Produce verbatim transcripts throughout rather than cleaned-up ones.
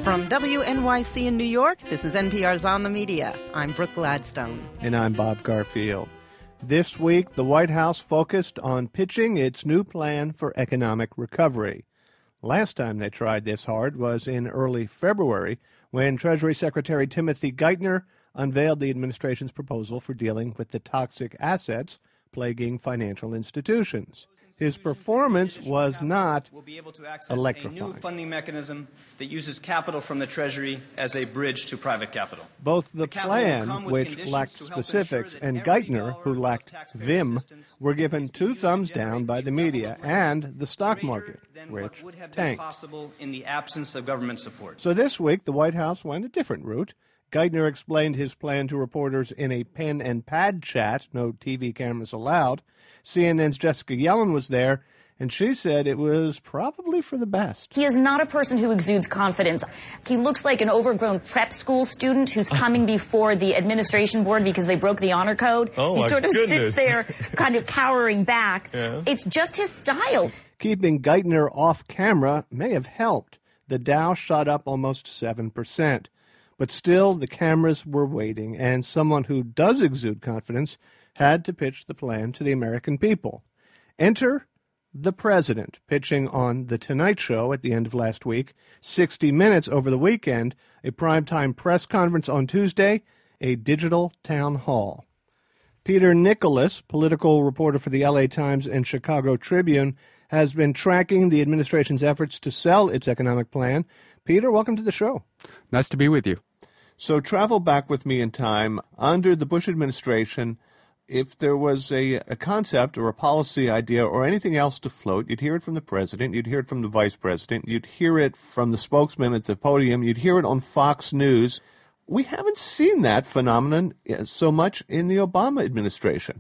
From W N Y C in New York, this is N P R's On the Media. I'm Brooke Gladstone. And I'm Bob Garfield. This week, the White House focused on pitching its new plan for economic recovery. Last time they tried this hard was in early February, when Treasury Secretary Timothy Geithner unveiled the administration's proposal for dealing with the toxic assets plaguing financial institutions. His performance was not will be able to access electrifying. A new funding mechanism that uses capital from the Treasury as a bridge to private capital. Both the, the plan, which lacked specifics, and Geithner, who lacked vim, were given two thumbs down by the media and the stock market, which would have tanked. been possible in the absence of government support. So this week, the White House went a different route. Geithner explained his plan to reporters in a pen and pad chat, no T V cameras allowed. C N N's Jessica Yellen was there, and she said it was probably for the best. He is not a person who exudes confidence. He looks like an overgrown prep school student who's coming before the administration board because they broke the honor code. Oh, he my sort of goodness. sits there kind of cowering back. Yeah. It's just his style. Keeping Geithner off camera may have helped. The Dow shot up almost seven percent. But still, the cameras were waiting, and someone who does exude confidence had to pitch the plan to the American people. Enter the president, pitching on The Tonight Show at the end of last week, sixty minutes over the weekend, a primetime press conference on Tuesday, a digital town hall. Peter Nicholas, political reporter for the L A Times and Chicago Tribune, has been tracking the administration's efforts to sell its economic plan. Peter, welcome to the show. Nice to be with you. So travel back with me in time. Under the Bush administration, if there was a, a concept or a policy idea or anything else to float, you'd hear it from the president, you'd hear it from the vice president, you'd hear it from the spokesman at the podium, you'd hear it on Fox News. We haven't seen that phenomenon so much in the Obama administration.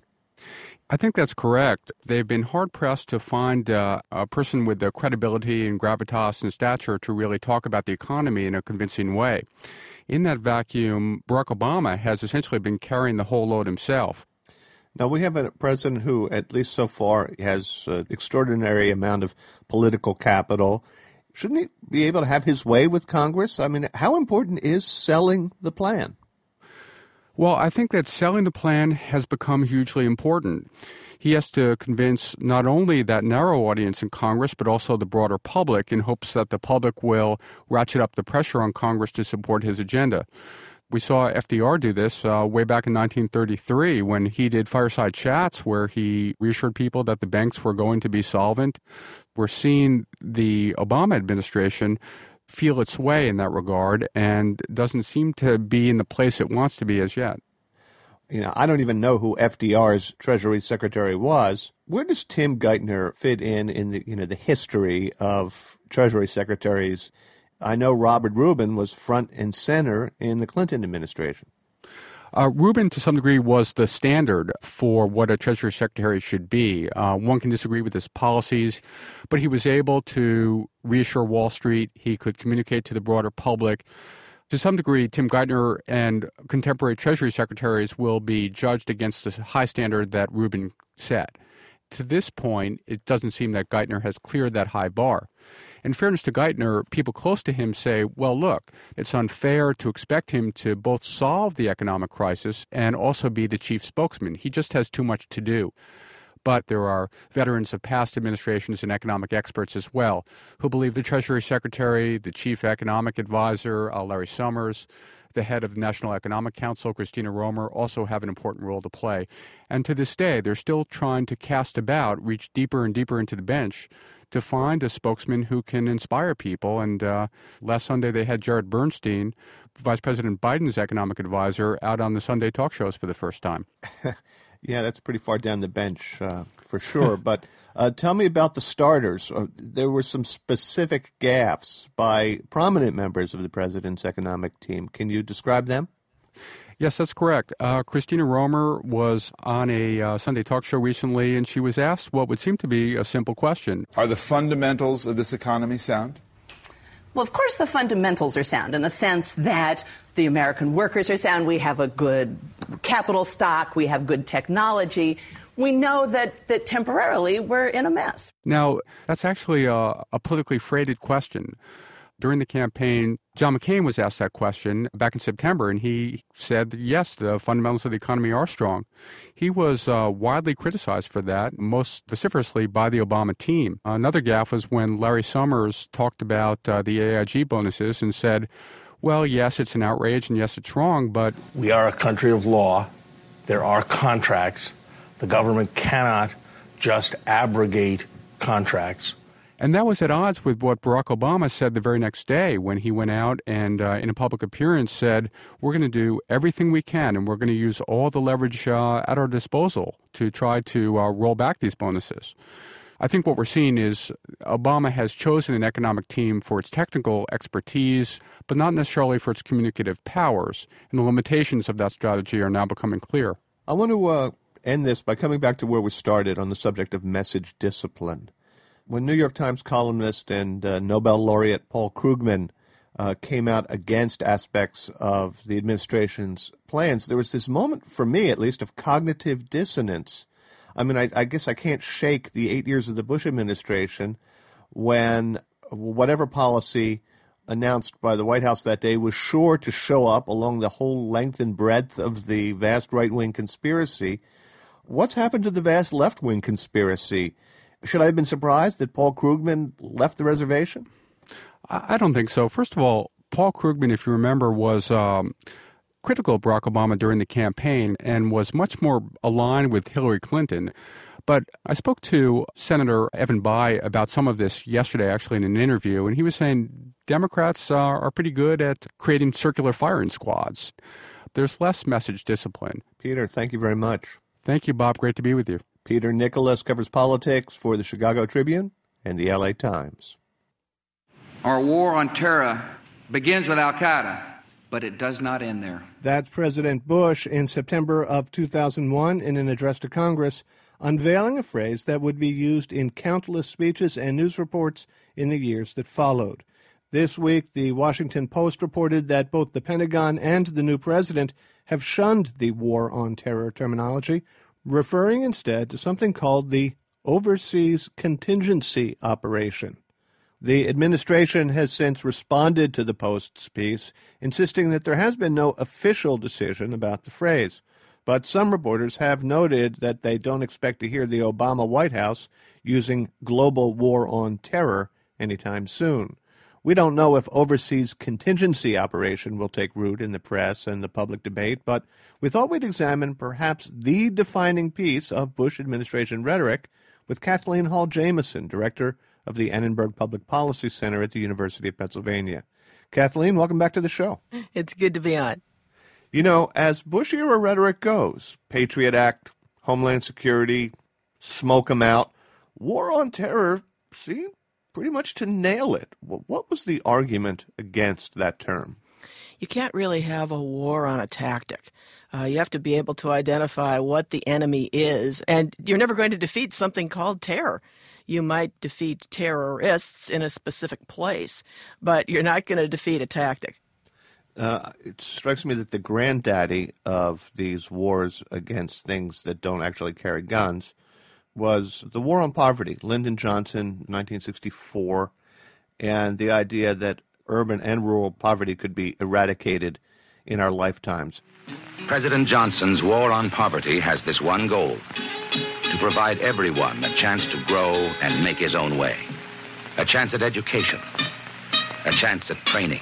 I think that's correct. They've been hard-pressed to find uh, a person with the credibility and gravitas and stature to really talk about the economy in a convincing way. In that vacuum, Barack Obama has essentially been carrying the whole load himself. Now, we have a president who, at least so far, has an extraordinary amount of political capital. Shouldn't he be able to have his way with Congress? I mean, how important is selling the plan? Well, I think that selling the plan has become hugely important. He has to convince not only that narrow audience in Congress, but also the broader public in hopes that the public will ratchet up the pressure on Congress to support his agenda. We saw F D R do this uh, way back in nineteen thirty-three when he did fireside chats where he reassured people that the banks were going to be solvent. We're seeing the Obama administration feel its way in that regard and doesn't seem to be in the place it wants to be as yet. You know, I don't even know who F D R's Treasury Secretary was. Where does Tim Geithner fit in in the, you know, the history of Treasury Secretaries? I know Robert Rubin was front and center in the Clinton administration. Uh, Rubin, to some degree, was the standard for what a Treasury Secretary should be. Uh, one can disagree with his policies, but he was able to reassure Wall Street. He could communicate to the broader public. To some degree, Tim Geithner and contemporary Treasury Secretaries will be judged against the high standard that Rubin set. To this point, it doesn't seem that Geithner has cleared that high bar. In fairness to Geithner, people close to him say, well, look, it's unfair to expect him to both solve the economic crisis and also be the chief spokesman. He just has too much to do. But there are veterans of past administrations and economic experts as well who believe the Treasury Secretary, the chief economic advisor, uh, Larry Summers, the head of the National Economic Council, Christina Romer, also have an important role to play. And to this day, they're still trying to cast about, reach deeper and deeper into the bench to find a spokesman who can inspire people. And uh, last Sunday they had Jared Bernstein, Vice President Biden's economic advisor, out on the Sunday talk shows for the first time. Yeah, that's pretty far down the bench uh, for sure. But uh, tell me about the starters. Uh, there were some specific gaffes by prominent members of the president's economic team. Can you describe them? Yes, that's correct. Uh, Christina Romer was on a uh, Sunday talk show recently, and she was asked what would seem to be a simple question. Are the fundamentals of this economy sound? Well, of course the fundamentals are sound in the sense that the American workers are sound. We have a good capital stock. We have good technology. We know that, that temporarily we're in a mess. Now, that's actually a, a politically freighted question. During the campaign, John McCain was asked that question back in September, and he said that, yes, the fundamentals of the economy are strong. He was uh, widely criticized for that, most vociferously by the Obama team. Another gaffe was when Larry Summers talked about uh, the A I G bonuses and said, well, yes, it's an outrage, and yes, it's wrong, but... We are a country of law. There are contracts. The government cannot just abrogate contracts. And that was at odds with what Barack Obama said the very next day when he went out and uh, in a public appearance said, we're going to do everything we can and we're going to use all the leverage uh, at our disposal to try to uh, roll back these bonuses. I think what we're seeing is Obama has chosen an economic team for its technical expertise, but not necessarily for its communicative powers, and the limitations of that strategy are now becoming clear. I want to uh, end this by coming back to where we started on the subject of message discipline. When New York Times columnist and uh, Nobel laureate Paul Krugman uh, came out against aspects of the administration's plans, there was this moment, for me at least, of cognitive dissonance. I mean, I, I guess I can't shake the eight years of the Bush administration when whatever policy announced by the White House that day was sure to show up along the whole length and breadth of the vast right-wing conspiracy. What's happened to the vast left-wing conspiracy? Should I have been surprised that Paul Krugman left the reservation? I don't think so. First of all, Paul Krugman, if you remember, was um, critical of Barack Obama during the campaign and was much more aligned with Hillary Clinton. But I spoke to Senator Evan Bayh about some of this yesterday, actually, in an interview, and he was saying Democrats uh, are pretty good at creating circular firing squads. There's less message discipline. Peter, thank you very much. Thank you, Bob. Great to be with you. Peter Nicholas covers politics for the Chicago Tribune and the L A Times. Our war on terror begins with al-Qaeda, but it does not end there. That's President Bush in September of two thousand one in an address to Congress, unveiling a phrase that would be used in countless speeches and news reports in the years that followed. This week, the Washington Post reported that both the Pentagon and the new president have shunned the war on terror terminology, referring instead to something called the Overseas Contingency Operation. The administration has since responded to the Post's piece, insisting that there has been no official decision about the phrase. But some reporters have noted that they don't expect to hear the Obama White House using global war on terror anytime soon. We don't know if Overseas Contingency Operation will take root in the press and the public debate, but we thought we'd examine perhaps the defining piece of Bush administration rhetoric with Kathleen Hall Jamieson, director of the Annenberg Public Policy Center at the University of Pennsylvania. Kathleen, welcome back to the show. It's good to be on. You know, as Bush-era rhetoric goes, Patriot Act, Homeland Security, smoke 'em out, war on terror seemed pretty much to nail it. What was the argument against that term? You can't really have a war on a tactic. Uh, you have to be able to identify what the enemy is, and you're never going to defeat something called terror. You might defeat terrorists in a specific place, but you're not going to defeat a tactic. Uh, it strikes me that the granddaddy of these wars against things that don't actually carry guns was the war on poverty, Lyndon Johnson, nineteen sixty-four, and the idea that urban and rural poverty could be eradicated in our lifetimes. President Johnson's war on poverty has this one goal: to provide everyone a chance to grow and make his own way, a chance at education, a chance at training,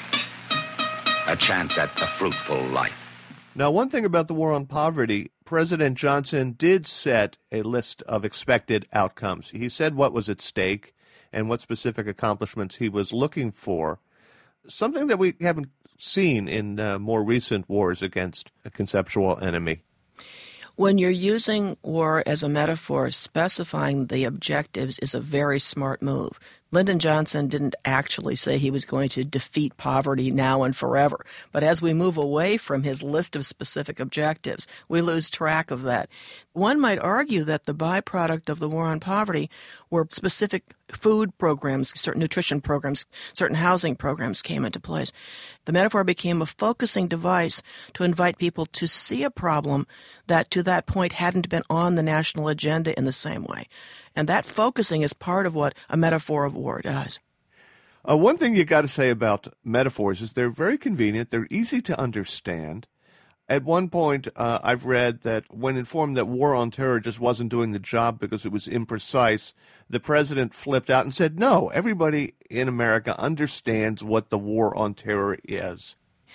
a chance at a fruitful life. Now, one thing about the war on poverty, President Johnson did set a list of expected outcomes. He said what was at stake and what specific accomplishments he was looking for, something that we haven't seen in uh, more recent wars against a conceptual enemy. When you're using war as a metaphor, specifying the objectives is a very smart move. Lyndon Johnson didn't actually say he was going to defeat poverty now and forever. But as we move away from his list of specific objectives, we lose track of that. One might argue that the byproduct of the war on poverty were specific food programs, certain nutrition programs, certain housing programs came into place. The metaphor became a focusing device to invite people to see a problem that to that point hadn't been on the national agenda in the same way. And that focusing is part of what a metaphor of war does. Uh, one thing you got to say about metaphors is they're very convenient. They're easy to understand. At one point, uh, I've read that when informed that war on terror just wasn't doing the job because it was imprecise, the president flipped out and said, no, everybody in America understands what the war on terror is.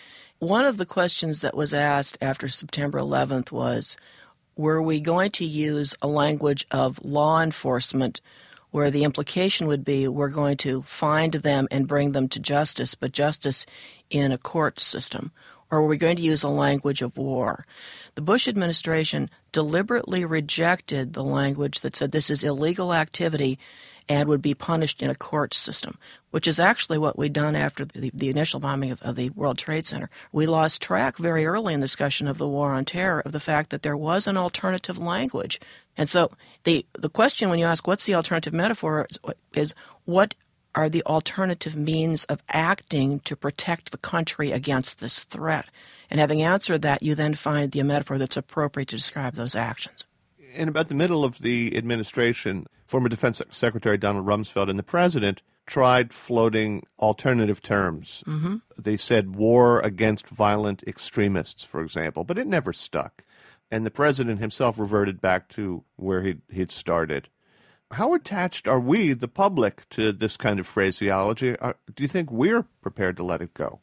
One of the questions that was asked after September eleventh was, were we going to use a language of law enforcement where the implication would be we're going to find them and bring them to justice, but justice in a court system? Or were we going to use a language of war? The Bush administration deliberately rejected the language that said this is illegal activity and would be punished in a court system, which is actually what we'd done after the, the initial bombing of, of the World Trade Center. We lost track very early in the discussion of the war on terror of the fact that there was an alternative language. And so the, the question when you ask what's the alternative metaphor is, is what are the alternative means of acting to protect the country against this threat? And having answered that, you then find the metaphor that's appropriate to describe those actions. In about the middle of the administration, former Defense Secretary Donald Rumsfeld and the president tried floating alternative terms. Mm-hmm. They said war against violent extremists, for example, but it never stuck. And the president himself reverted back to where he'd, he'd started. How attached are we, the public, to this kind of phraseology? Uh, do you think we're prepared to let it go?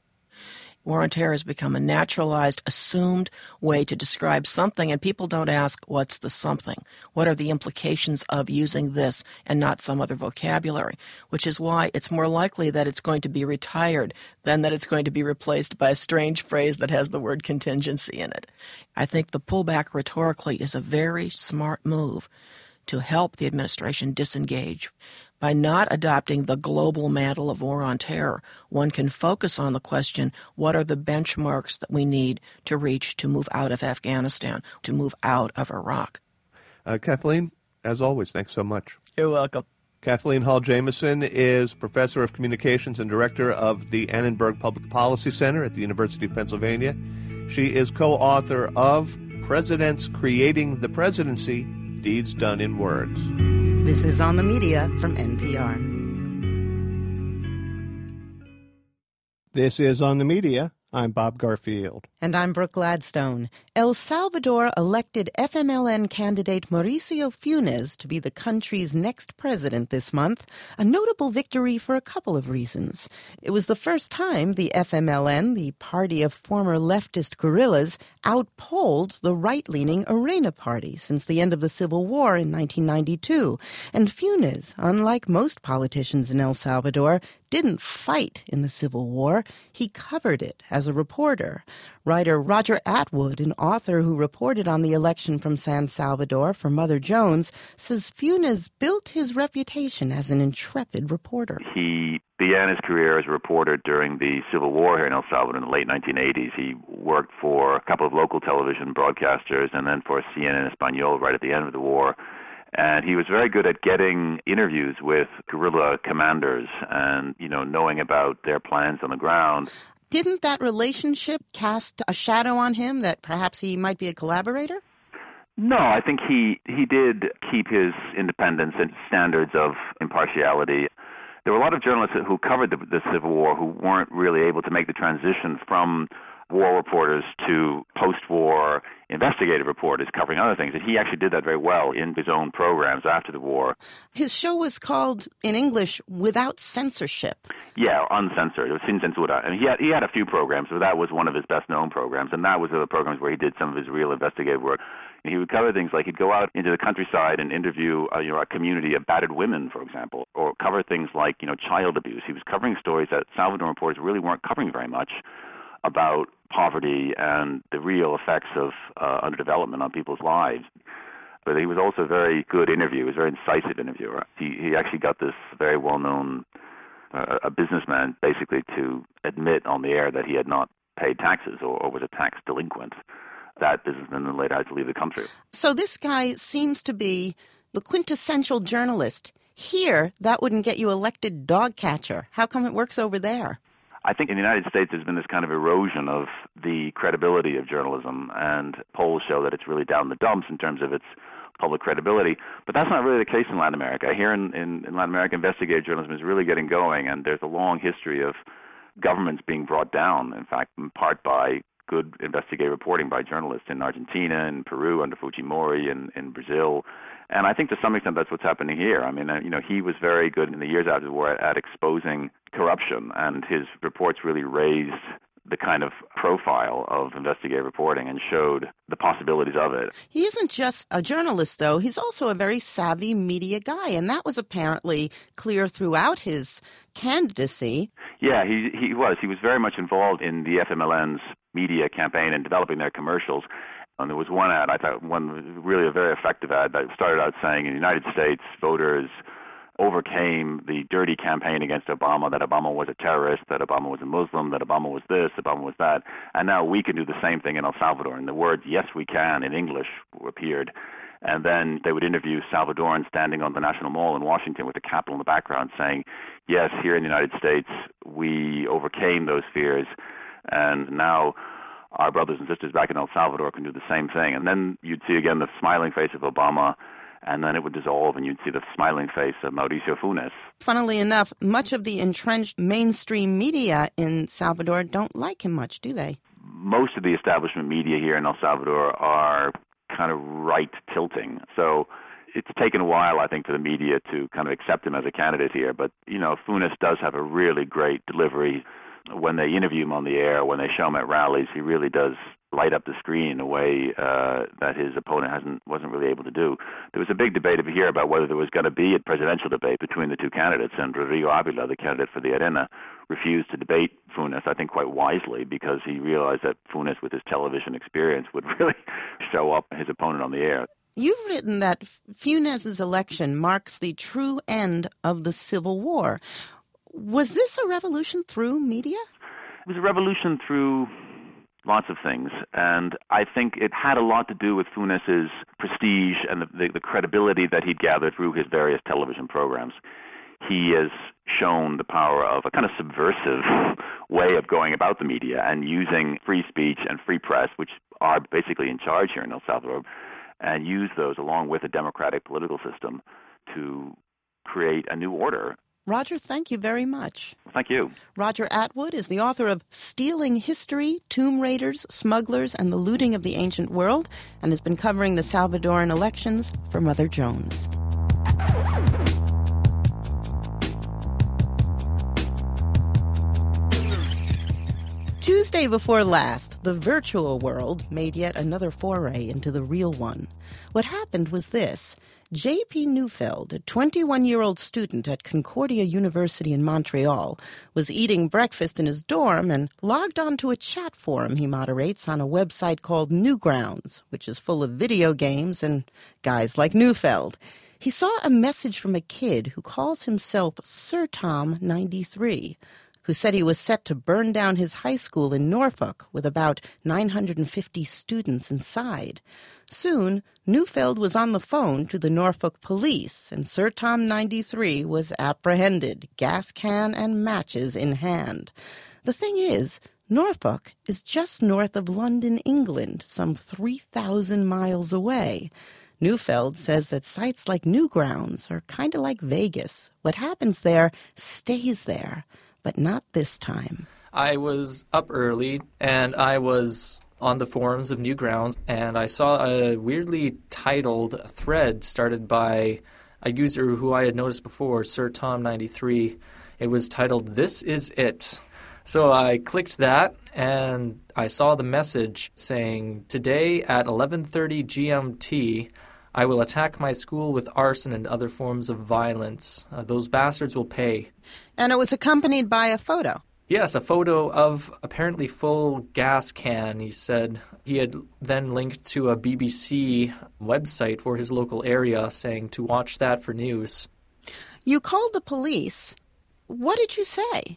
War on terror has become a naturalized, assumed way to describe something, and people don't ask, what's the something? What are the implications of using this and not some other vocabulary? Which is why it's more likely that it's going to be retired than that it's going to be replaced by a strange phrase that has the word contingency in it. I think the pullback rhetorically is a very smart move to help the administration disengage. By not adopting the global mantle of war on terror, one can focus on the question, what are the benchmarks that we need to reach to move out of Afghanistan, to move out of Iraq? Uh, Kathleen, as always, thanks so much. You're welcome. Kathleen Hall Jamieson is professor of communications and director of the Annenberg Public Policy Center at the University of Pennsylvania. She is co-author of Presidents Creating the Presidency, Deeds Done in Words. This is On the Media from N P R. This is On the Media. I'm Bob Garfield. And I'm Brooke Gladstone. El Salvador elected F M L N candidate Mauricio Funes to be the country's next president this month, a notable victory for a couple of reasons. It was the first time the F M L N, the party of former leftist guerrillas, outpolled the right-leaning Arena Party since the end of the Civil War in nineteen ninety-two. And Funes, unlike most politicians in El Salvador, didn't fight in the Civil War. He covered it as a reporter. Writer Roger Atwood, an author who reported on the election from San Salvador for Mother Jones, says Funes built his reputation as an intrepid reporter. He began his career as a reporter during the Civil War here in El Salvador in the late nineteen eighties. He worked for a couple of local television broadcasters and then for C N N Español right at the end of the war. And he was very good at getting interviews with guerrilla commanders and, you know, knowing about their plans on the ground. Didn't that relationship cast a shadow on him that perhaps he might be a collaborator? No, I think he, he did keep his independence and standards of impartiality. There were a lot of journalists who covered the, the Civil War who weren't really able to make the transition from war reporters to post-war investigative reporters covering other things. And he actually did that very well in his own programs after the war. His show was called, in English, Without Censorship. Yeah, uncensored. It was Sin Censura. And he had, he had a few programs, but that was one of his best-known programs. And that was the programs where he did some of his real investigative work. He would cover things like he'd go out into the countryside and interview uh, you know, a community of battered women, for example, or cover things like you know child abuse. He was covering stories that Salvadoran reporters really weren't covering very much about poverty and the real effects of uh, underdevelopment on people's lives. But he was also a very good interviewer. He was a very incisive interviewer. He, he actually got this very well-known uh, a businessman basically to admit on the air that he had not paid taxes or, or was a tax delinquent. That businessman then later had to leave the country. So this guy seems to be the quintessential journalist. Here, that wouldn't get you elected dog catcher. How come it works over there? I think in the United States there's been this kind of erosion of the credibility of journalism, and polls show that it's really down the dumps in terms of its public credibility. But that's not really the case in Latin America. Here in, in, in Latin America, investigative journalism is really getting going, and there's a long history of governments being brought down, in fact, in part by good investigative reporting by journalists in Argentina, in Peru under Fujimori, in, in Brazil. And I think to some extent that's what's happening here. I mean, uh, you know, he was very good in the years after the war at, at exposing corruption, and his reports really raised the kind of profile of investigative reporting and showed the possibilities of it. He isn't just a journalist, though. He's also a very savvy media guy, and that was apparently clear throughout his candidacy. Yeah, he he was. He was very much involved in the F M L N's media campaign and developing their commercials. And there was one ad, I thought, one really a very effective ad that started out saying, in the United States, voters overcame the dirty campaign against Obama, that Obama was a terrorist, that Obama was a Muslim, that Obama was this, Obama was that, and now we can do the same thing in El Salvador. And the words, yes, we can, in English appeared. And then they would interview Salvadorans standing on the National Mall in Washington with the Capitol in the background saying, yes, here in the United States, we overcame those fears, and now our brothers and sisters back in El Salvador can do the same thing. And then you'd see again the smiling face of Obama, and then it would dissolve, and you'd see the smiling face of Mauricio Funes. Funnily enough, much of the entrenched mainstream media in Salvador don't like him much, do they? Most of the establishment media here in El Salvador are kind of right-tilting. So it's taken a while, I think, for the media to kind of accept him as a candidate here. But, you know, Funes does have a really great delivery. When they interview him on the air, when they show him at rallies, he really does light up the screen in a way uh, that his opponent hasn't wasn't really able to do. There was a big debate over here about whether there was going to be a presidential debate between the two candidates, and Rodrigo Avila, the candidate for the Arena, refused to debate Funes, I think quite wisely, because he realized that Funes, with his television experience, would really show up his opponent on the air. You've written that Funes' election marks the true end of the Civil War. Was this a revolution through media? It was a revolution through lots of things, and I think it had a lot to do with Funes' prestige and the, the, the credibility that he'd gathered through his various television programs. He has shown the power of a kind of subversive way of going about the media and using free speech and free press, which are basically in charge here in El Salvador, and use those along with a democratic political system to create a new order. Roger, thank you very much. Thank you. Roger Atwood is the author of Stealing History, Tomb Raiders, Smugglers, and the Looting of the Ancient World, and has been covering the Salvadoran elections for Mother Jones. Tuesday before last, the virtual world made yet another foray into the real one. What happened was this. J P Neufeld, a twenty-one-year-old student at Concordia University in Montreal, was eating breakfast in his dorm and logged onto a chat forum he moderates on a website called Newgrounds, which is full of video games and guys like Neufeld. He saw a message from a kid who calls himself Sir Tom ninety-three, who said he was set to burn down his high school in Norfolk with about nine hundred fifty students inside. Soon, Neufeld was on the phone to the Norfolk police, and Sir Tom ninety-three was apprehended, gas can and matches in hand. The thing is, Norfolk is just north of London, England, some three thousand miles away. Neufeld says that sites like Newgrounds are kind of like Vegas. What happens there stays there, but not this time. I was up early, and I was on the forums of Newgrounds, and I saw a weirdly titled thread started by a user who I had noticed before, Sir Tom ninety-three. It was titled, "This Is It." So I clicked that, and I saw the message saying, "Today at eleven thirty G M T, I will attack my school with arson and other forms of violence. Uh, those bastards will pay." And it was accompanied by a photo. Yes, a photo of apparently full gas can, he said. He had then linked to a B B C website for his local area saying to watch that for news. You called the police. What did you say?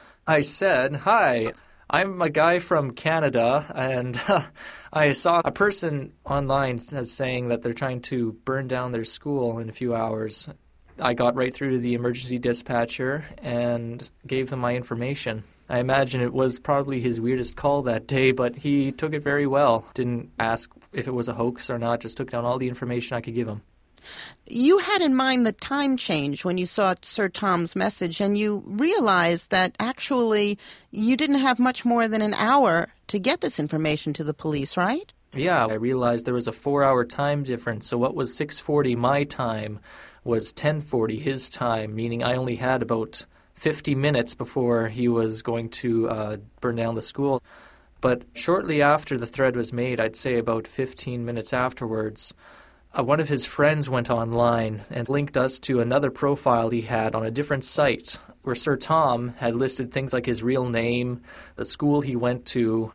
I said, "Hi, I'm a guy from Canada, and uh, I saw a person online saying that they're trying to burn down their school in a few hours." I got right through to the emergency dispatcher and gave them my information. I imagine it was probably his weirdest call that day, but he took it very well. Didn't ask if it was a hoax or not, just took down all the information I could give him. You had in mind the time change when you saw Sir Tom's message, and you realized that actually you didn't have much more than an hour to get this information to the police, right? Yeah, I realized there was a four-hour time difference, so what was six forty my time was ten forty his time, meaning I only had about fifty minutes before he was going to uh, burn down the school. But shortly after the thread was made, I'd say about fifteen minutes afterwards, Uh, one of his friends went online and linked us to another profile he had on a different site where Sir Tom had listed things like his real name, the school he went to.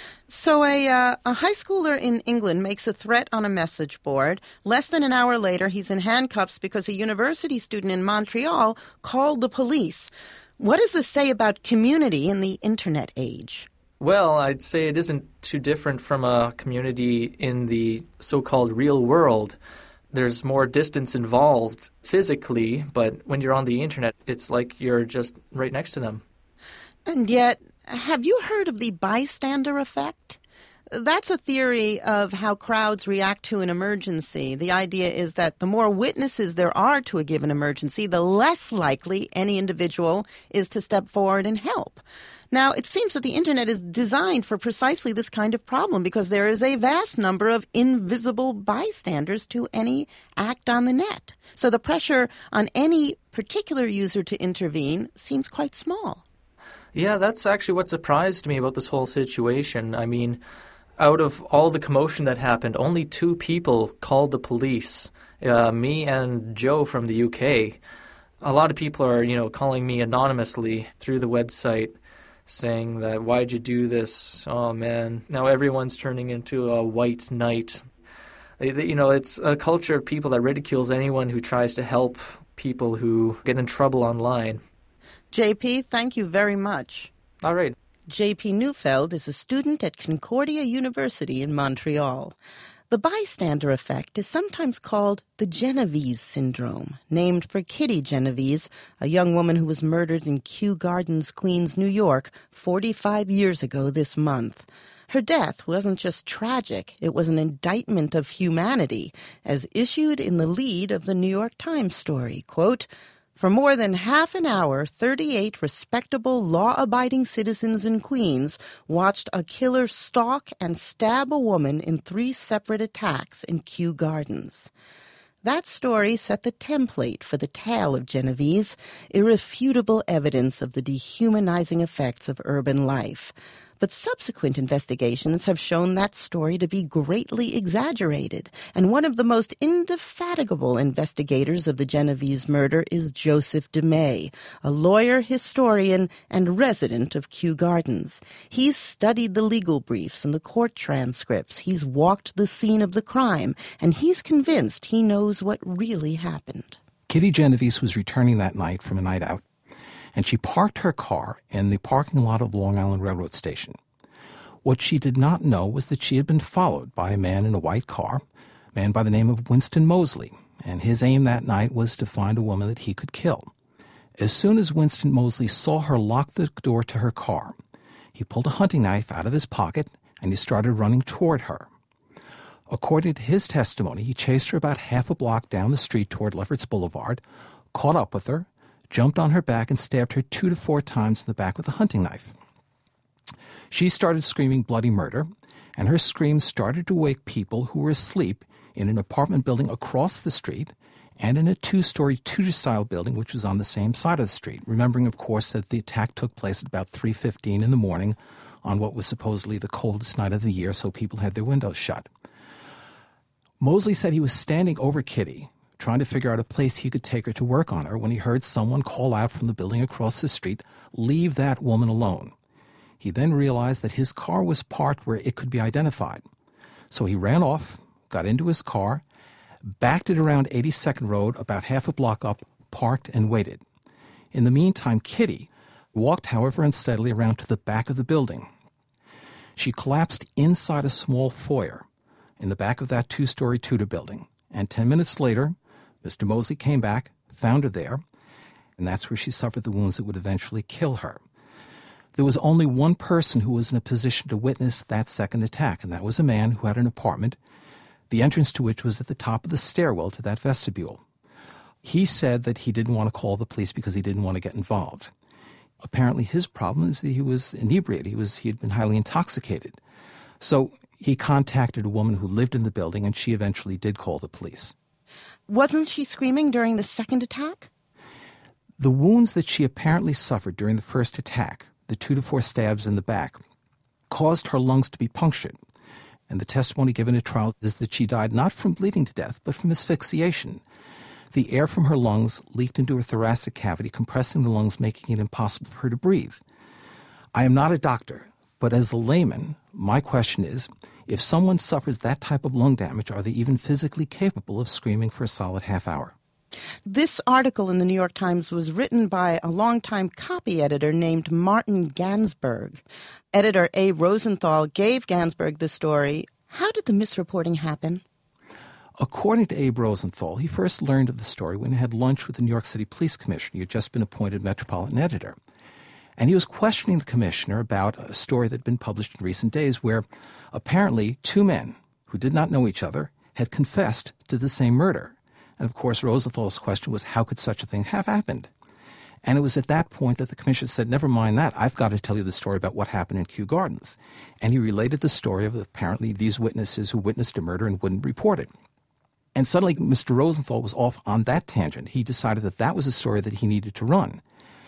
So a, uh, a high schooler in England makes a threat on a message board. Less than an hour later, he's in handcuffs because a university student in Montreal called the police. What does this say about community in the Internet age? Well, I'd say it isn't too different from a community in the so-called real world. There's more distance involved physically, but when you're on the Internet, it's like you're just right next to them. And yet, have you heard of the bystander effect? That's a theory of how crowds react to an emergency. The idea is that the more witnesses there are to a given emergency, the less likely any individual is to step forward and help. Now, it seems that the Internet is designed for precisely this kind of problem because there is a vast number of invisible bystanders to any act on the net. So the pressure on any particular user to intervene seems quite small. Yeah, that's actually what surprised me about this whole situation. I mean, out of all the commotion that happened, only two people called the police, uh, me and Joe from the U K. A lot of people are, you know, calling me anonymously through the website, saying that, why'd you do this? Oh, man. Now everyone's turning into a white knight. They, they, you know, it's a culture of people that ridicules anyone who tries to help people who get in trouble online. J P, thank you very much. All right. J P Neufeld is a student at Concordia University in Montreal. The bystander effect is sometimes called the Genovese syndrome, named for Kitty Genovese, a young woman who was murdered in Kew Gardens, Queens, New York, forty-five years ago this month. Her death wasn't just tragic, it was an indictment of humanity, as issued in the lead of the New York Times story, quote, "For more than half an hour, thirty-eight respectable, law-abiding citizens in Queens watched a killer stalk and stab a woman in three separate attacks in Kew Gardens." That story set the template for the tale of Genovese, irrefutable evidence of the dehumanizing effects of urban life. But subsequent investigations have shown that story to be greatly exaggerated, and one of the most indefatigable investigators of the Genovese murder is Joseph DeMay, a lawyer, historian, and resident of Kew Gardens. He's studied the legal briefs and the court transcripts. He's walked the scene of the crime, and he's convinced he knows what really happened. Kitty Genovese was returning that night from a night out, and she parked her car in the parking lot of Long Island Railroad Station. What she did not know was that she had been followed by a man in a white car, a man by the name of Winston Moseley, and his aim that night was to find a woman that he could kill. As soon as Winston Moseley saw her lock the door to her car, he pulled a hunting knife out of his pocket and he started running toward her. According to his testimony, he chased her about half a block down the street toward Lefferts Boulevard, caught up with her, jumped on her back and stabbed her two to four times in the back with a hunting knife. She started screaming bloody murder, and her screams started to wake people who were asleep in an apartment building across the street and in a two-story Tudor-style building which was on the same side of the street, remembering, of course, that the attack took place at about three fifteen in the morning on what was supposedly the coldest night of the year, so people had their windows shut. Moseley said he was standing over Kitty, trying to figure out a place he could take her to work on her, when he heard someone call out from the building across the street, "Leave that woman alone." He then realized that his car was parked where it could be identified. So he ran off, got into his car, backed it around eighty-second Road, about half a block up, parked and waited. In the meantime, Kitty walked, however unsteadily, around to the back of the building. She collapsed inside a small foyer in the back of that two-story Tudor building, and ten minutes later, Mister Moseley came back, found her there, and that's where she suffered the wounds that would eventually kill her. There was only one person who was in a position to witness that second attack, and that was a man who had an apartment, the entrance to which was at the top of the stairwell to that vestibule. He said that he didn't want to call the police because he didn't want to get involved. Apparently his problem is that he was inebriated. He was he had been highly intoxicated. So he contacted a woman who lived in the building, and she eventually did call the police. Wasn't she screaming during the second attack? The wounds that she apparently suffered during the first attack, the two to four stabs in the back, caused her lungs to be punctured. And the testimony given at trial is that she died not from bleeding to death, but from asphyxiation. The air from her lungs leaked into her thoracic cavity, compressing the lungs, making it impossible for her to breathe. I am not a doctor, but as a layman, my question is, if someone suffers that type of lung damage, are they even physically capable of screaming for a solid half hour? This article in the New York Times was written by a longtime copy editor named Martin Gansberg. Editor A. Rosenthal gave Gansberg the story. How did the misreporting happen? According to Abe Rosenthal, he first learned of the story when he had lunch with the New York City Police Commissioner. He had just been appointed Metropolitan Editor. And he was questioning the commissioner about a story that had been published in recent days where apparently two men who did not know each other had confessed to the same murder. And of course, Rosenthal's question was, how could such a thing have happened? And it was at that point that the commissioner said, never mind that, I've got to tell you the story about what happened in Kew Gardens. And he related the story of apparently these witnesses who witnessed a murder and wouldn't report it. And suddenly Mister Rosenthal was off on that tangent. He decided that that was a story that he needed to run.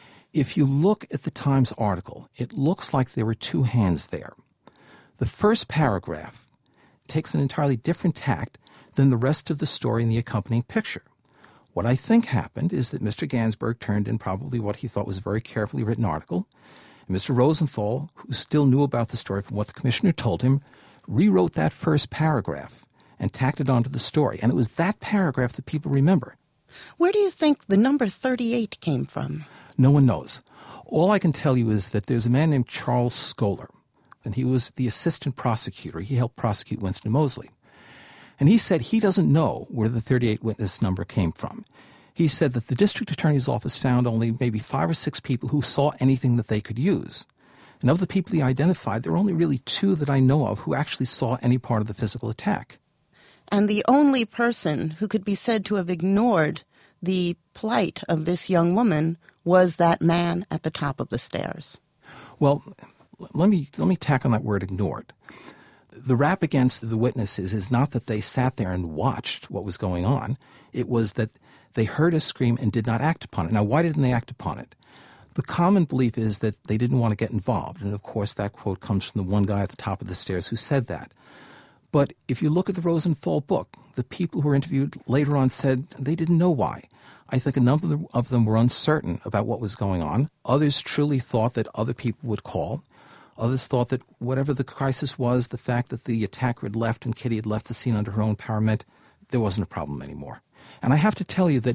If you look at the Times article, it looks like there were two hands there. The first paragraph takes an entirely different tact than the rest of the story in the accompanying picture. What I think happened is that Mister Gansberg turned in probably what he thought was a very carefully written article. And Mister Rosenthal, who still knew about the story from what the commissioner told him, rewrote that first paragraph and tacked it onto the story. And it was that paragraph that people remember. Where do you think the number thirty-eight came from? No one knows. All I can tell you is that there's a man named Charles Scholar, and he was the assistant prosecutor. He helped prosecute Winston Moseley. And he said he doesn't know where the thirty-eight witness number came from. He said that the district attorney's office found only maybe five or six people who saw anything that they could use. And of the people he identified, there were only really two that I know of who actually saw any part of the physical attack. And the only person who could be said to have ignored the plight of this young woman was that man at the top of the stairs. Well, let me let me tack on that word ignored. The rap against the witnesses is not that they sat there and watched what was going on. It was that they heard a scream and did not act upon it. Now, why didn't they act upon it? The common belief is that they didn't want to get involved. And, of course, that quote comes from the one guy at the top of the stairs who said that. But if you look at the Rosenthal book, the people who were interviewed later on said they didn't know why. I think a number of them were uncertain about what was going on. Others truly thought that other people would call. Others thought that whatever the crisis was, the fact that the attacker had left and Kitty had left the scene under her own power meant there wasn't a problem anymore. And I have to tell you that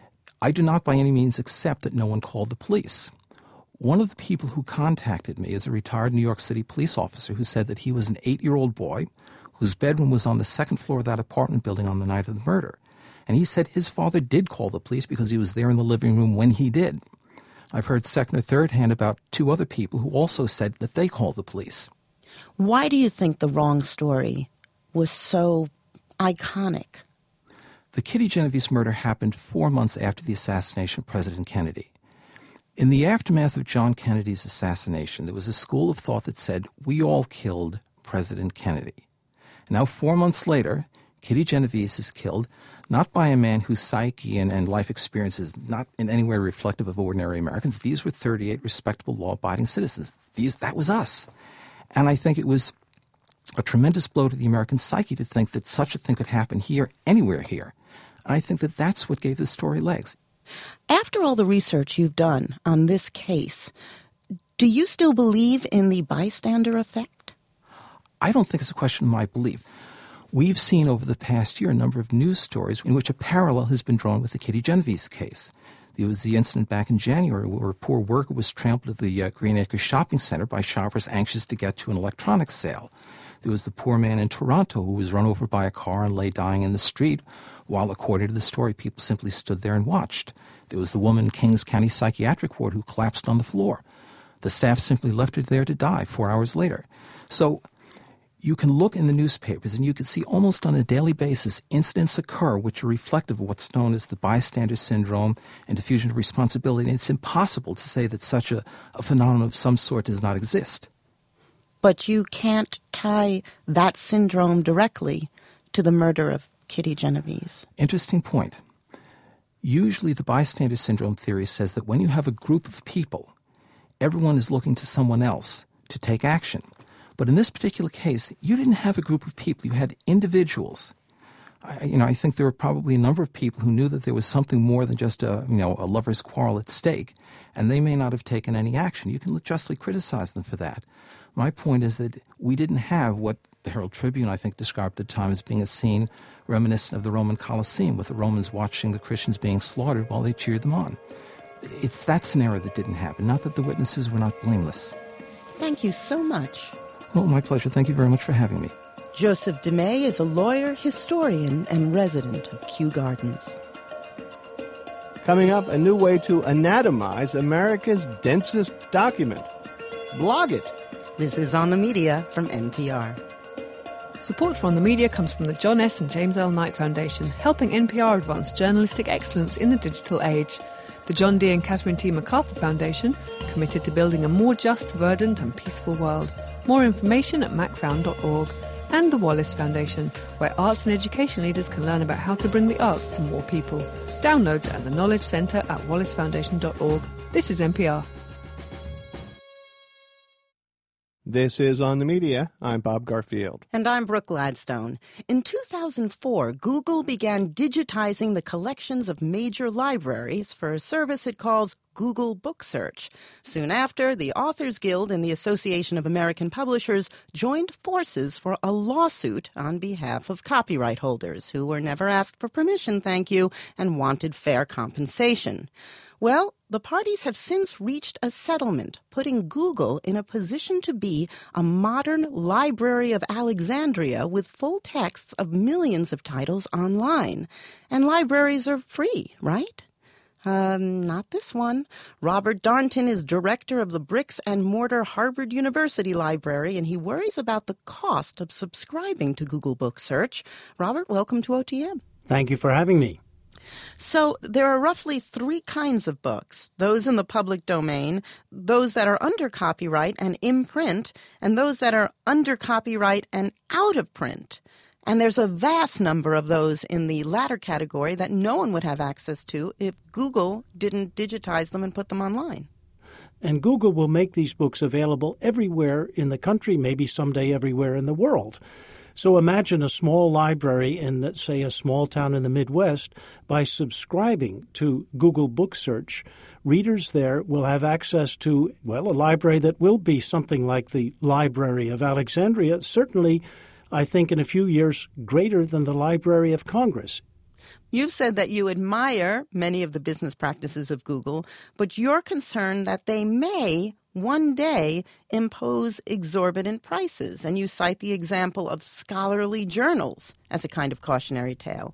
I do not by any means accept that no one called the police. One of the people who contacted me is a retired New York City police officer who said that he was an eight-year-old boy whose bedroom was on the second floor of that apartment building on the night of the murder. And he said his father did call the police because he was there in the living room when he did. I've heard second or third hand about two other people who also said that they called the police. Why do you think the wrong story was so iconic? The Kitty Genovese murder happened four months after the assassination of President Kennedy. In the aftermath of John Kennedy's assassination, there was a school of thought that said, we all killed President Kennedy. Now, four months later, Kitty Genovese is killed not by a man whose psyche and, and life experience is not in any way reflective of ordinary Americans. These were thirty-eight respectable, law-abiding citizens. These, that was us. And I think it was a tremendous blow to the American psyche to think that such a thing could happen here, anywhere here. And I think that that's what gave the story legs. After all the research you've done on this case, do you still believe in the bystander effect? I don't think it's a question of my belief. We've seen over the past year a number of news stories in which a parallel has been drawn with the Kitty Genovese case. There was the incident back in January where a poor worker was trampled at the uh, Green Acres Shopping Center by shoppers anxious to get to an electronics sale. There was the poor man in Toronto who was run over by a car and lay dying in the street, while, according to the story, people simply stood there and watched. There was the woman in Kings County Psychiatric Ward who collapsed on the floor. The staff simply left it there to die four hours later. So you can look in the newspapers and you can see almost on a daily basis incidents occur which are reflective of what's known as the bystander syndrome and diffusion of responsibility. And it's impossible to say that such a, a phenomenon of some sort does not exist. But you can't tie that syndrome directly to the murder of Kitty Genovese. Interesting point. Usually the bystander syndrome theory says that when you have a group of people, everyone is looking to someone else to take action. But in this particular case, you didn't have a group of people. You had individuals. I, you know, I think there were probably a number of people who knew that there was something more than just a, you know, a lover's quarrel at stake, and they may not have taken any action. You can justly criticize them for that. My point is that we didn't have what the Herald Tribune, I think, described at the time as being a scene reminiscent of the Roman Colosseum, with the Romans watching the Christians being slaughtered while they cheered them on. It's that scenario that didn't happen, not that the witnesses were not blameless. Thank you so much. Well, my pleasure. Thank you very much for having me. Joseph DeMay is a lawyer, historian, and resident of Kew Gardens. Coming up, a new way to anatomize America's densest document. Blog it. This is On the Media from N P R. Support for On the Media comes from the John S. and James L. Knight Foundation, helping N P R advance journalistic excellence in the digital age. The John D. and Catherine T. MacArthur Foundation, committed to building a more just, verdant and peaceful world. More information at mac found dot org. And the Wallace Foundation, where arts and education leaders can learn about how to bring the arts to more people. Downloads at the Knowledge Centre at wallace foundation dot org. This is N P R. This is On the Media. I'm Bob Garfield. And I'm Brooke Gladstone. In two thousand four, Google began digitizing the collections of major libraries for a service it calls Google Book Search. Soon after, the Authors Guild and the Association of American Publishers joined forces for a lawsuit on behalf of copyright holders who were never asked for permission, thank you, and wanted fair compensation. Well, the parties have since reached a settlement, putting Google in a position to be a modern Library of Alexandria with full texts of millions of titles online. And libraries are free, right? Um, not this one. Robert Darnton is director of the Bricks and Mortar Harvard University Library, and he worries about the cost of subscribing to Google Book Search. Robert, welcome to O T M. Thank you for having me. So there are roughly three kinds of books, those in the public domain, those that are under copyright and in print, and those that are under copyright and out of print. And there's a vast number of those in the latter category that no one would have access to if Google didn't digitize them and put them online. And Google will make these books available everywhere in the country, maybe someday everywhere in the world. So imagine a small library in, say, a small town in the Midwest. By subscribing to Google Book Search, readers there will have access to, well, a library that will be something like the Library of Alexandria, certainly, I think, in a few years, greater than the Library of Congress. You've said that you admire many of the business practices of Google, but you're concerned that they may one day impose exorbitant prices, and you cite the example of scholarly journals as a kind of cautionary tale.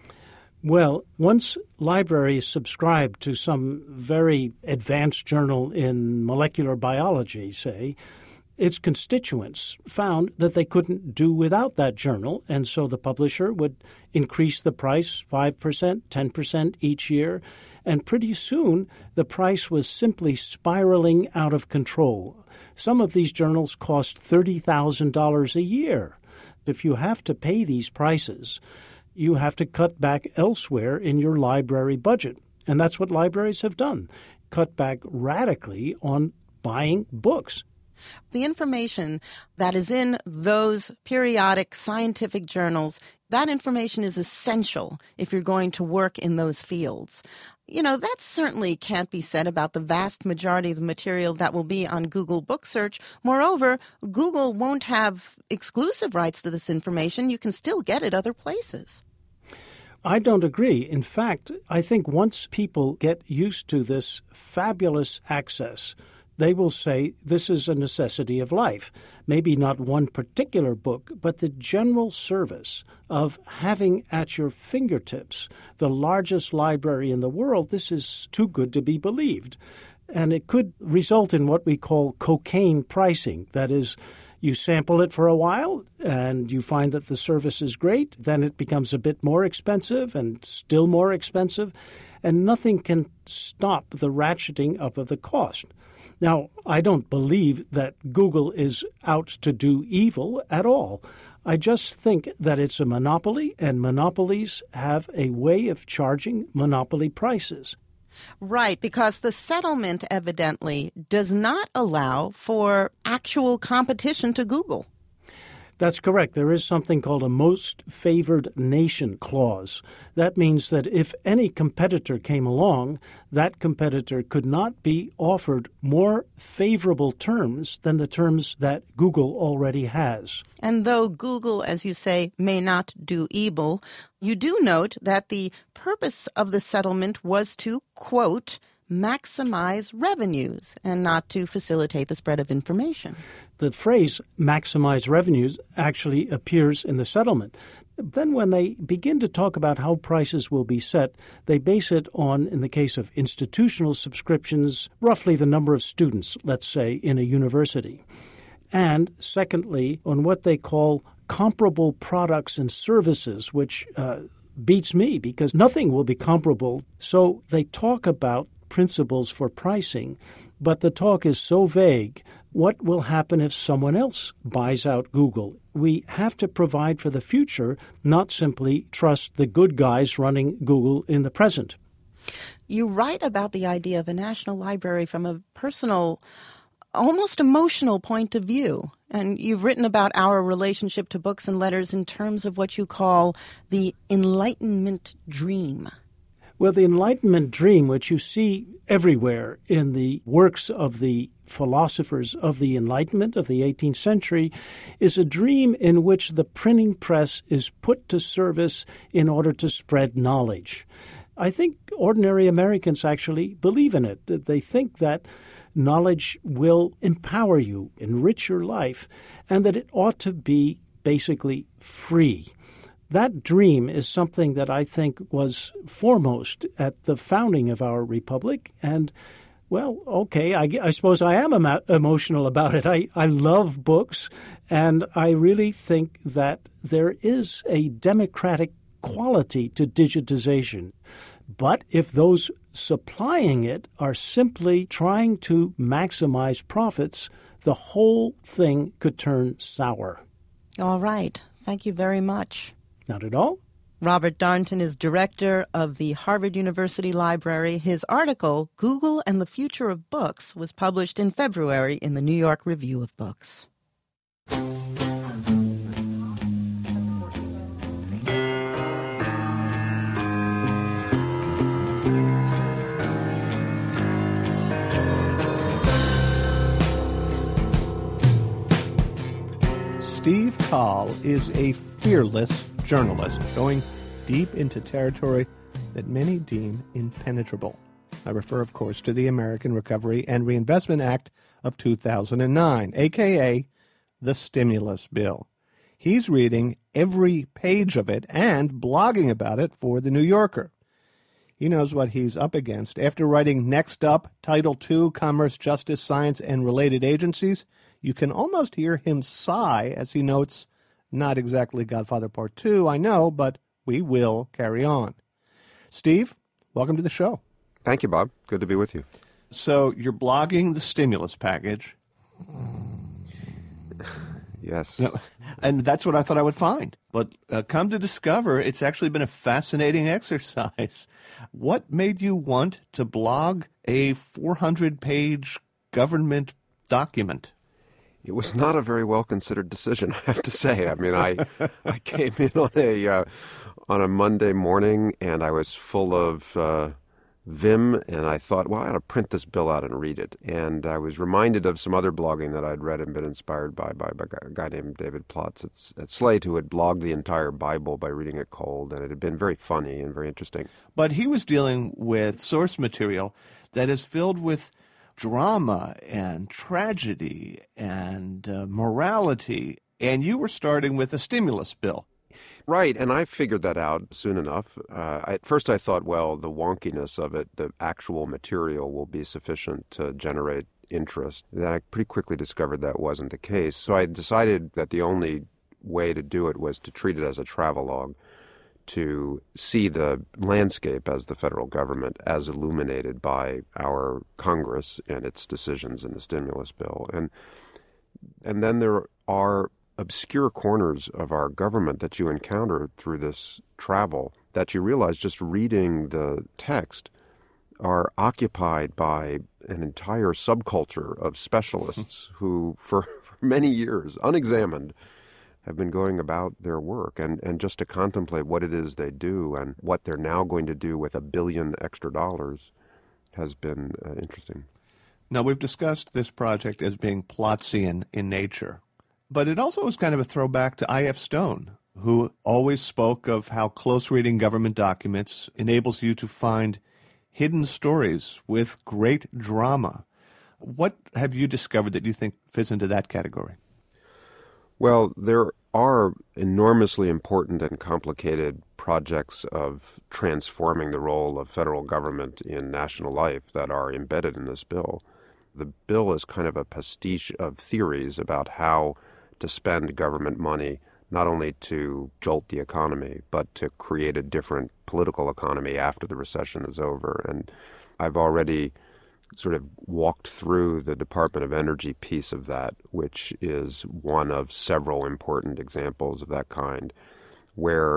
Well, once libraries subscribed to some very advanced journal in molecular biology, say, its constituents found that they couldn't do without that journal, and so the publisher would increase the price five percent, ten percent each year, and pretty soon the price was simply spiraling out of control. Some of these journals cost thirty thousand dollars a year. If you have to pay these prices, you have to cut back elsewhere in your library budget. And that's what libraries have done, cut back radically on buying books. The information that is in those periodic scientific journals, that information is essential if you're going to work in those fields. You know, that certainly can't be said about the vast majority of the material that will be on Google Book Search. Moreover, Google won't have exclusive rights to this information. You can still get it other places. I don't agree. In fact, I think once people get used to this fabulous access, they will say this is a necessity of life. Maybe not one particular book, but the general service of having at your fingertips the largest library in the world. This is too good to be believed. And it could result in what we call cocaine pricing. That is, you sample it for a while and you find that the service is great. Then it becomes a bit more expensive and still more expensive. And nothing can stop the ratcheting up of the cost. Now, I don't believe that Google is out to do evil at all. I just think that it's a monopoly, and monopolies have a way of charging monopoly prices. Right, because the settlement evidently does not allow for actual competition to Google. That's correct. There is something called a most favored nation clause. That means that if any competitor came along, that competitor could not be offered more favorable terms than the terms that Google already has. And though Google, as you say, may not do evil, you do note that the purpose of the settlement was to, quote, maximize revenues and not to facilitate the spread of information. The phrase maximize revenues actually appears in the settlement. Then when they begin to talk about how prices will be set, they base it on, in the case of institutional subscriptions, roughly the number of students, let's say, in a university. And secondly, on what they call comparable products and services, which uh, beats me because nothing will be comparable. So they talk about principles for pricing, but the talk is so vague. What will happen if someone else buys out Google? We have to provide for the future, not simply trust the good guys running Google in the present. You write about the idea of a national library from a personal, almost emotional point of view. And you've written about our relationship to books and letters in terms of what you call the Enlightenment dream. Well, the Enlightenment dream, which you see everywhere in the works of the philosophers of the Enlightenment of the eighteenth century, is a dream in which the printing press is put to service in order to spread knowledge. I think ordinary Americans actually believe in it. They think that knowledge will empower you, enrich your life, and that it ought to be basically free. That dream is something that I think was foremost at the founding of our republic. And, well, okay, I, I suppose I am emo- emotional about it. I, I love books, and I really think that there is a democratic quality to digitization. But if those supplying it are simply trying to maximize profits, the whole thing could turn sour. All right. Thank you very much. Not at all. Robert Darnton is director of the Harvard University Library. His article, Google and the Future of Books, was published in February in the New York Review of Books. Steve Kahl is a fearless journalist, going deep into territory that many deem impenetrable. I refer, of course, to the American Recovery and Reinvestment Act of two thousand nine, a k a the stimulus bill. He's reading every page of it and blogging about it for The New Yorker. He knows what he's up against. After writing Next Up, Title two, Commerce, Justice, Science, and Related Agencies, you can almost hear him sigh as he notes, not exactly Godfather Part two, I know, but we will carry on. Steve, welcome to the show. Thank you, Bob. Good to be with you. So you're blogging the stimulus package. Yes. No, and that's what I thought I would find. But uh, come to discover, it's actually been a fascinating exercise. What made you want to blog a four hundred page government document? It was not a very well-considered decision, I have to say. I mean, I I came in on a uh, on a Monday morning, and I was full of uh, vim, and I thought, well, I ought to print this bill out and read it. And I was reminded of some other blogging that I'd read and been inspired by, by, by a guy named David Plotz at, at Slate, who had blogged the entire Bible by reading it cold, and it had been very funny and very interesting. But he was dealing with source material that is filled with drama and tragedy and uh, morality, and you were starting with a stimulus bill. Right, and I figured that out soon enough. Uh, at first I thought, well, the wonkiness of it, the actual material will be sufficient to generate interest. Then I pretty quickly discovered that wasn't the case. So I decided that the only way to do it was to treat it as a travelogue, to see the landscape as the federal government as illuminated by our Congress and its decisions in the stimulus bill. And and then there are obscure corners of our government that you encounter through this travel that you realize just reading the text are occupied by an entire subculture of specialists who, for, for many years, unexamined, have been going about their work. And, and just to contemplate what it is they do and what they're now going to do with a billion extra dollars has been uh, interesting. Now, we've discussed this project as being Plotzian in nature. But it also was kind of a throwback to I F Stone, who always spoke of how close reading government documents enables you to find hidden stories with great drama. What have you discovered that you think fits into that category? Well, there are enormously important and complicated projects of transforming the role of federal government in national life that are embedded in this bill. The bill is kind of a pastiche of theories about how to spend government money not only to jolt the economy, but to create a different political economy after the recession is over. And I've already sort of walked through the Department of Energy piece of that, which is one of several important examples of that kind, where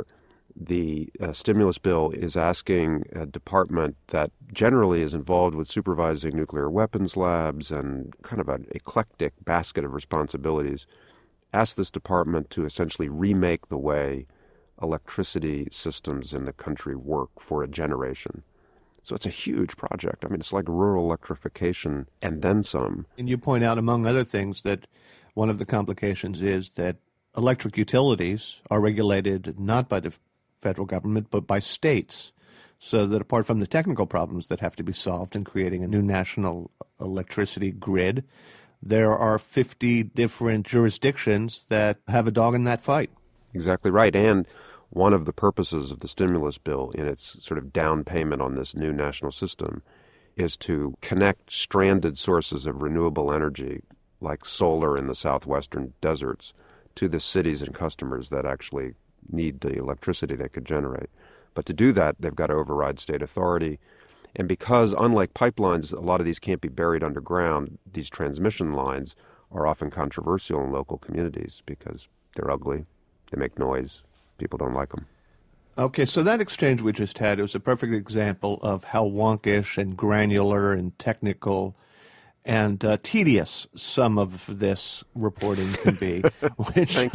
the uh, stimulus bill is asking a department that generally is involved with supervising nuclear weapons labs and kind of an eclectic basket of responsibilities, ask this department to essentially remake the way electricity systems in the country work for a generation. So it's a huge project. I mean, it's like rural electrification and then some. And you point out, among other things, that one of the complications is that electric utilities are regulated not by the federal government, but by states. So that apart from the technical problems that have to be solved in creating a new national electricity grid, there are fifty different jurisdictions that have a dog in that fight. Exactly right. And one of the purposes of the stimulus bill in its sort of down payment on this new national system is to connect stranded sources of renewable energy, like solar in the southwestern deserts, to the cities and customers that actually need the electricity they could generate. But to do that, they've got to override state authority. And because, unlike pipelines, a lot of these can't be buried underground, these transmission lines are often controversial in local communities because they're ugly, they make noise, people don't like them. Okay, so that exchange we just had, it was a perfect example of how wonkish and granular and technical and uh, tedious some of this reporting can be. Which, Thank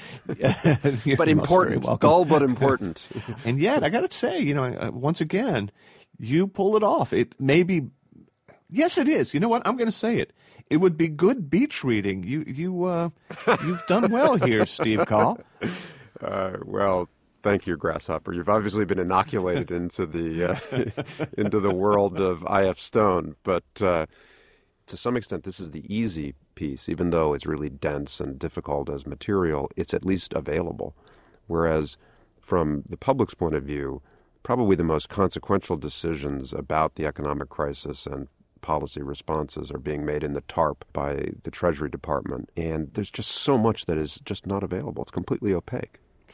you. But important, dull but important. And yet, I got to say, you know, once again, you pull it off. It may be, yes, it is. You know what? I'm going to say it. It would be good beach reading. You, you, uh, you've done well here, Steve Coll. Uh, well, thank you, Grasshopper. You've obviously been inoculated into the uh, into the world of I F Stone, but uh, to some extent, this is the easy piece. Even though it's really dense and difficult as material, it's at least available. Whereas, from the public's point of view, probably the most consequential decisions about the economic crisis and policy responses are being made in the TARP by the Treasury Department, and there's just so much that is just not available. It's completely opaque.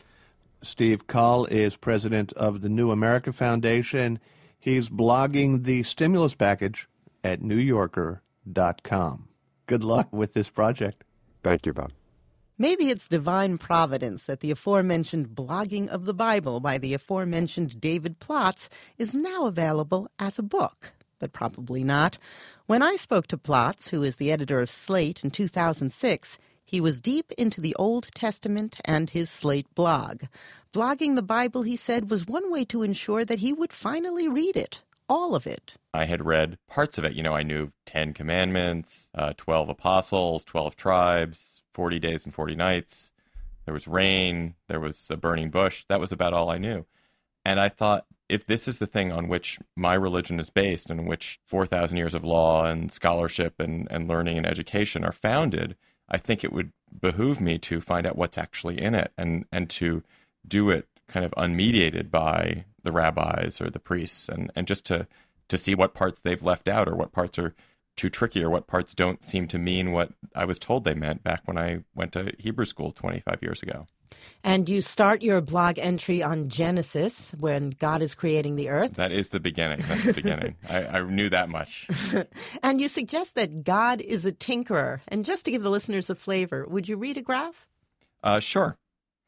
Steve Coll is president of the New America Foundation. He's blogging the stimulus package at new yorker dot com. Good luck with this project. Thank you, Bob. Maybe it's divine providence that the aforementioned blogging of the Bible by the aforementioned David Plotz is now available as a book, but probably not. When I spoke to Plotz, who is the editor of Slate, in two thousand six, he was deep into the Old Testament and his Slate blog. Blogging the Bible, he said, was one way to ensure that he would finally read it, all of it. I had read parts of it. You know, I knew Ten Commandments, uh, twelve Apostles, twelve Tribes, forty Days and forty Nights. There was rain. There was a burning bush. That was about all I knew. And I thought, if this is the thing on which my religion is based, and which four thousand years of law and scholarship and, and learning and education are founded, I think it would behoove me to find out what's actually in it and, and to do it kind of unmediated by the rabbis or the priests, and, and just to, to see what parts they've left out, or what parts are too tricky, or what parts don't seem to mean what I was told they meant back when I went to Hebrew school twenty-five years ago. And you start your blog entry on Genesis, when God is creating the earth. That is the beginning. That's the beginning. I, I knew that much. And you suggest that God is a tinkerer. And just to give the listeners a flavor, would you read a graph? Uh, sure.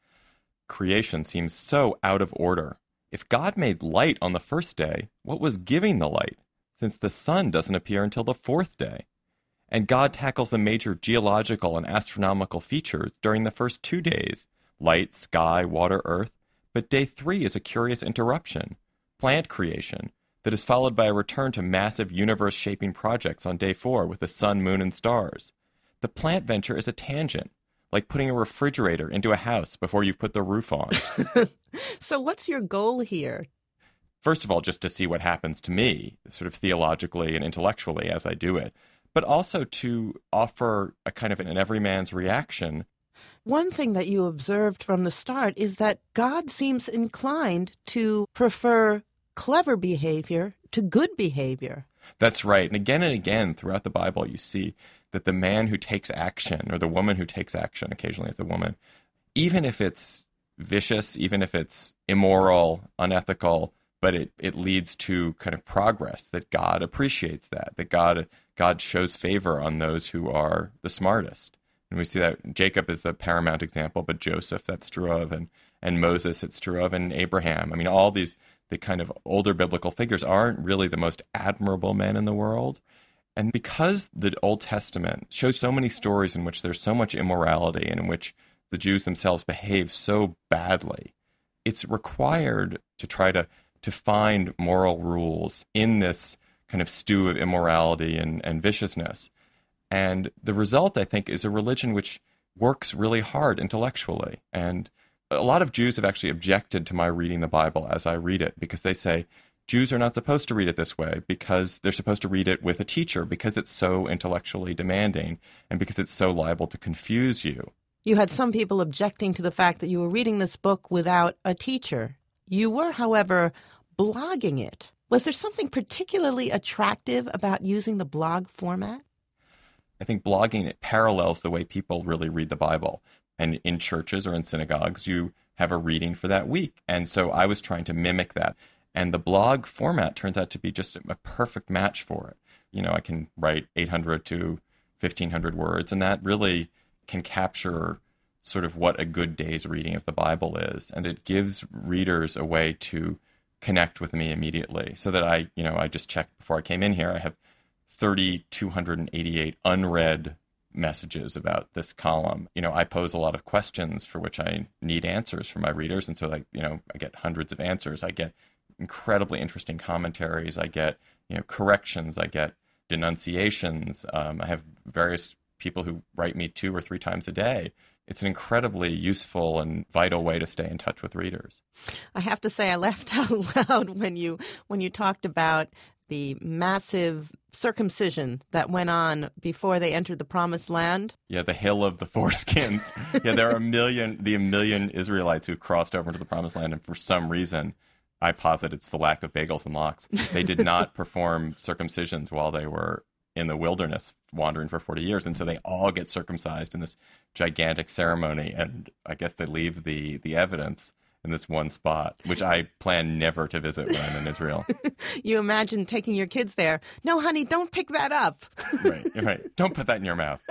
Creation seems so out of order. If God made light on the first day, what was giving the light, since the sun doesn't appear until the fourth day? And God tackles the major geological and astronomical features during the first two days, light, sky, water, earth. But day three is a curious interruption, plant creation, that is followed by a return to massive universe-shaping projects on day four with the sun, moon, and stars. The plant venture is a tangent, like putting a refrigerator into a house before you've put the roof on. So what's your goal here? First of all, just to see what happens to me, sort of theologically and intellectually as I do it, but also to offer a kind of an everyman's reaction. One thing that you observed from the start is that God seems inclined to prefer clever behavior to good behavior. That's right. And again and again throughout the Bible, you see that the man who takes action, or the woman who takes action, occasionally it's a woman, even if it's vicious, even if it's immoral, unethical, but it, it leads to kind of progress, that God appreciates that, that God God shows favor on those who are the smartest. And we see that Jacob is the paramount example, but Joseph, that's true of, and, and Moses, it's true of, and Abraham. I mean, all these, the kind of older biblical figures aren't really the most admirable men in the world. And because the Old Testament shows so many stories in which there's so much immorality and in which the Jews themselves behave so badly, it's required to try to, to find moral rules in this kind of stew of immorality and, and viciousness. And the result, I think, is a religion which works really hard intellectually. And a lot of Jews have actually objected to my reading the Bible as I read it, because they say Jews are not supposed to read it this way, because they're supposed to read it with a teacher, because it's so intellectually demanding and because it's so liable to confuse you. You had some people objecting to the fact that you were reading this book without a teacher. You were, however, blogging it. Was there something particularly attractive about using the blog format? I think blogging, it parallels the way people really read the Bible. And in churches or in synagogues, you have a reading for that week. And so I was trying to mimic that. And the blog format turns out to be just a perfect match for it. You know, I can write eight hundred to fifteen hundred words, and that really can capture sort of what a good day's reading of the Bible is. And it gives readers a way to connect with me immediately, so that I, you know, I just checked before I came in here, I have three thousand two hundred eighty-eight unread messages about this column. You know, I pose a lot of questions for which I need answers from my readers. And so, like, you know, I get hundreds of answers. I get incredibly interesting commentaries. I get, you know, corrections. I get denunciations. Um, I have various people who write me two or three times a day. It's an incredibly useful and vital way to stay in touch with readers. I have to say I laughed out loud when you when you talked about the massive circumcision that went on before they entered the Promised Land. Yeah, the hill of the foreskins. Yeah, there are a million, the a million Israelites who crossed over into the Promised Land, and for some reason, I posit it's the lack of bagels and lox. They did not perform circumcisions while they were in the wilderness wandering for forty years, and so they all get circumcised in this gigantic ceremony, and I guess they leave the the evidence in this one spot, which I plan never to visit when I'm in Israel. You imagine taking your kids there. No, honey, don't pick that up. Right, right. Don't put that in your mouth.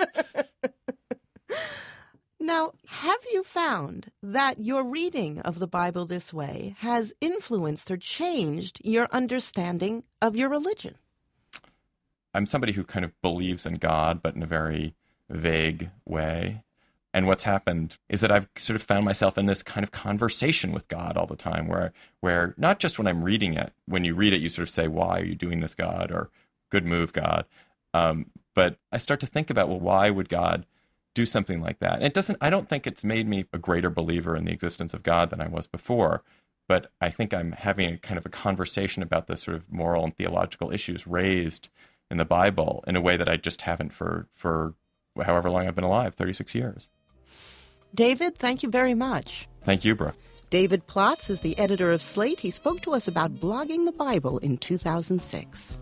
Now, have you found that your reading of the Bible this way has influenced or changed your understanding of your religion? I'm somebody who kind of believes in God, but in a very vague way. And what's happened is that I've sort of found myself in this kind of conversation with God all the time, where where not just when I'm reading it, when you read it, you sort of say, why are you doing this, God? Or good move, God. Um, but I start to think about, well, why would God do something like that? And it doesn't, I don't think it's made me a greater believer in the existence of God than I was before. But I think I'm having a kind of a conversation about the sort of moral and theological issues raised in the Bible in a way that I just haven't for, for however long I've been alive, thirty-six years. David, thank you very much. Thank you, Brooke. David Plotz is the editor of Slate. He spoke to us about blogging the Bible in two thousand six.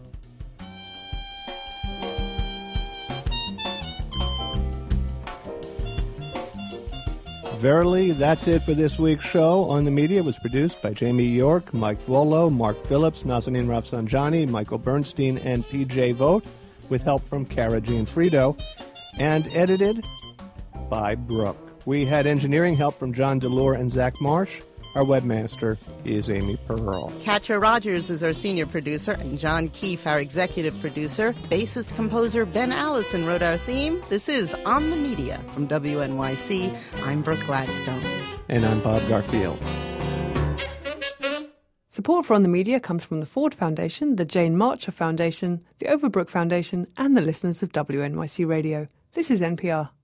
Verily, that's it for this week's show. On the Media was produced by Jamie York, Mike Volo, Mark Phillips, Nazanin Rafsanjani, Michael Bernstein, and P J Vogt, with help from Cara Jean Frido, and edited by Brooke. We had engineering help from John DeLore and Zach Marsh. Our webmaster is Amy Pearl. Katja Rogers is our senior producer, and John Keefe, our executive producer. Bassist-composer Ben Allison wrote our theme. This is On the Media from W N Y C. I'm Brooke Gladstone. And I'm Bob Garfield. Support for On the Media comes from the Ford Foundation, the Jane Marcher Foundation, the Overbrook Foundation, and the listeners of W N Y C Radio. This is N P R.